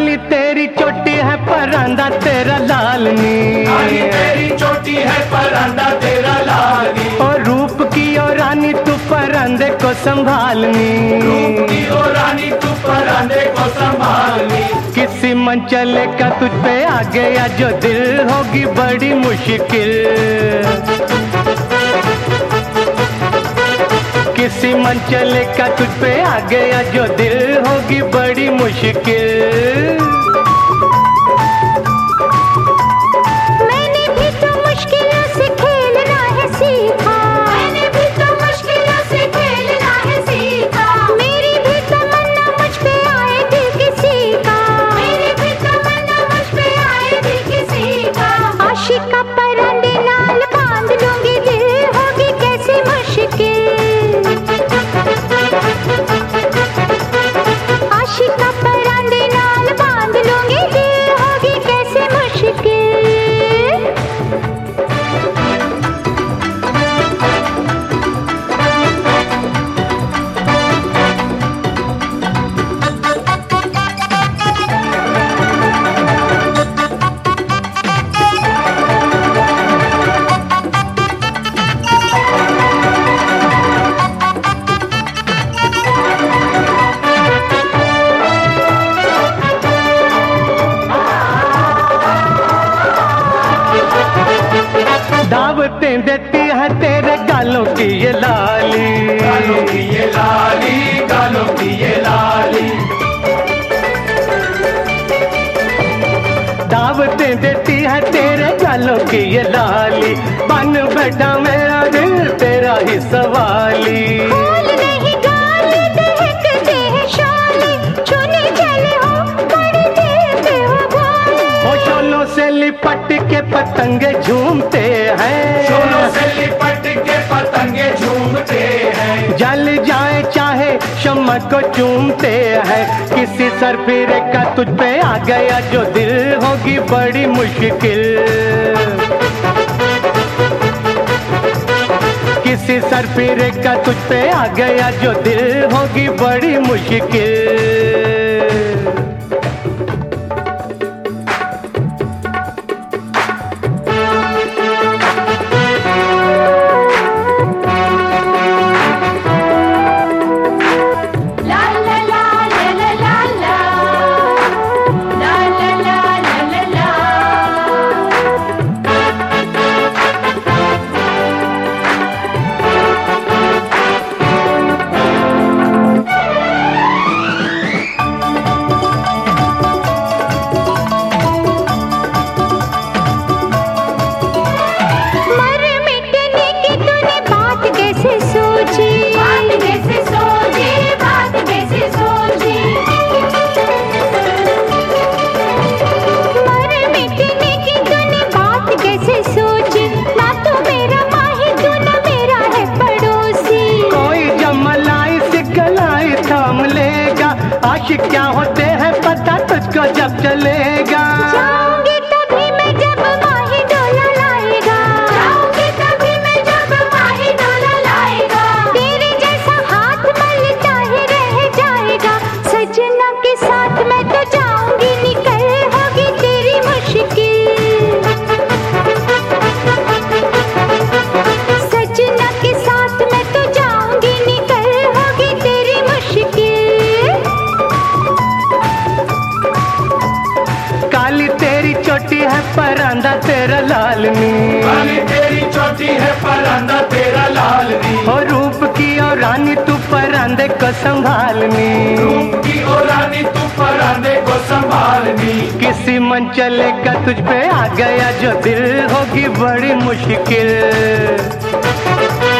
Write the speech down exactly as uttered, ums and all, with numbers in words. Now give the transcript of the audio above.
काली तेरी चोटी है परांदा तेरा लाल नी, काली तेरी चोटी है परांदा तेरा लाल नी। और रूप की ओ रानी तू परांदे को संभालनी, रूप की ओ रानी तू परांदे को संभालनी। किसी मंचले का तुझ पे आ गया जो दिल होगी बड़ी मुश्किल, किसी मंचले का तुझ पे आ गया जो दिल होगी बड़ी मुश्किल। मैंने भी तो मुश्किलों से खेलना है सीखा, मैंने भी तो मुश्किलों से खेलना है सीखा। मेरी भी तमन्ना मुझ पे आए दिल किसी का, मेरी भी तमन्ना मुझ पे आए दिल किसी का। आशिका परंदे नाल बांध लूंगी दिल होगी कैसी मुश्किल, आशिका परांदे नाल बांध लूंगी दिल होगी कैसे मुश्किल। दावतें देती है तेरे गालों की ये लाली, गालों की ये लाली, गालों की ये लाली। दावतें देती है तेरे गालों की ये लाली, बन बैठा मेरा दिल तेरा ही सवाली। फूल नहीं गाली दहकते हैं शोले, छूने चले हो बड़े देते हो भोले। ओ शोलों से लिपट के पतंगे झूमते हैं, शोलों से लिपट के पतंगे झूमते हैं। जल जाए चाहे शम्मा को चूमते हैं। किसी सरफिरे का तुझ पे आ गया जो दिल होगी बड़ी मुश्किल, किसी सरफिरे का तुझ पे आ गया जो दिल होगी बड़ी मुश्किल। आशिक क्या होते हैं पता तुझको जब चलेगा, जाऊंगी तभी मैं जब माही डोला लाएगा, जाऊंगी तभी मैं जब माही डोला लाएगा। तेरे जैसा हाथ मलता ही रह जाएगा, सजना के साथ मैं तो जाऊंगी निकल होगी तेरी मुश्किल, सजना के साथ मैं तो जाऊंगी निकल होगी तेरी मुश्किल। काली तेरी चोटी है परांदा तेरा लाल नी, काली तेरी चोटी है परांदा तेरा लाल नी। और रूप की और रानी तू परांदे को संभालनी, रूप की ओ रानी तू परांदे को संभालनी। किसी मंचले का तुझ पे आ गया जो दिल होगी बड़ी मुश्किल।